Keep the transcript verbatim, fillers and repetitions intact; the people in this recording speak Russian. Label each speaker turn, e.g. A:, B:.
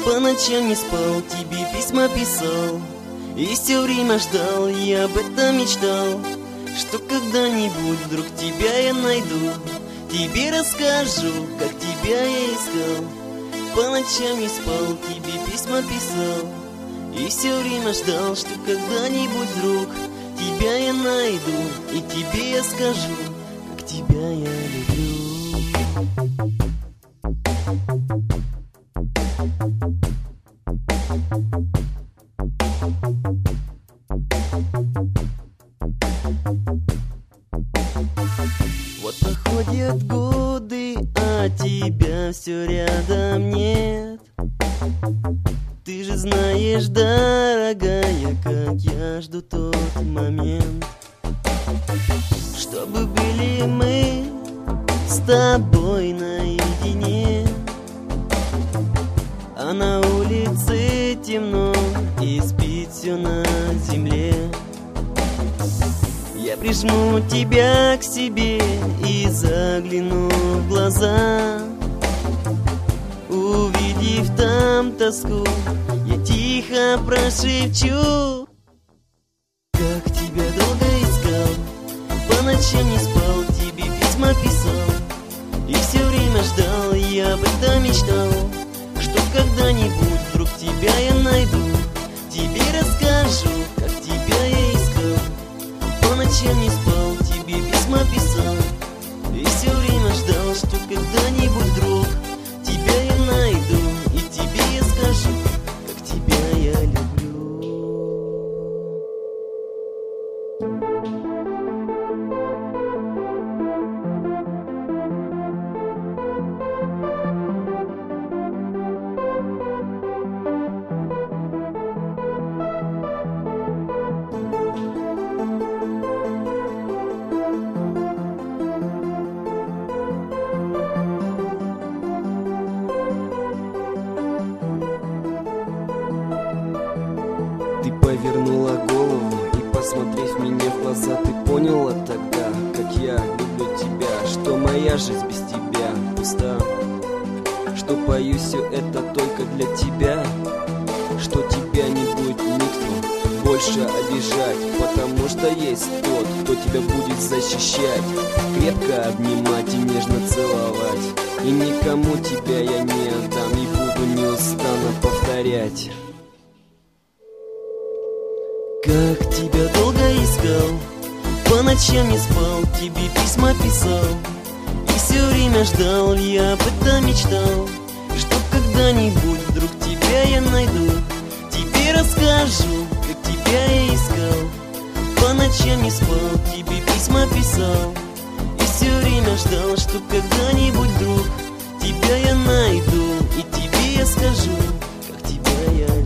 A: По ночам не спал, тебе письма писал, и все время ждал, я об этом мечтал, что когда-нибудь вдруг тебя я найду, тебе расскажу, как тебя я искал. По ночам не спал, тебе письма писал, и все время ждал, что когда-нибудь вдруг тебя я найду, и тебе я скажу, как тебя я люблю. Вот проходят годы, а тебя все рядом нет. Ты же знаешь, дорогая, как я жду тот момент, чтобы были мы с тобой наедине. А на улице темно, и спит все на земле. Я прижму тебя к себе и загляну в глаза. Увидев там тоску, я тихо прошепчу, как тебя долго искал. По ночам не спал, тебе письма писал, и все время ждал, я об этом мечтал, что когда-нибудь вдруг тебя я найду, тебе расскажу, как тебя я искал. По ночам не спал, тебе письма писал, и все время ждал, что когда-нибудь вдруг тебя я найду, и тебе я скажу, как тебя я люблю.
B: Ты повернула голову и, посмотрев мне в глаза, ты поняла тогда, как я люблю тебя, что моя жизнь без тебя пуста, что пою все это только для тебя, что тебя не будет никто больше обижать, потому что есть тот, кто тебя будет защищать, крепко обнимать и нежно целовать, и никому тебя я не отдам, и буду неустанно повторять.
A: Как тебя долго искал, по ночам не спал, тебе письма писал, и все время ждал, я об этом мечтал, что когда-нибудь вдруг тебя я найду, тебе расскажу, как тебя я искал. По ночам не спал, тебе письма писал, и все время ждал, что когда-нибудь вдруг тебя я найду, и тебе я скажу, как тебя я люблю.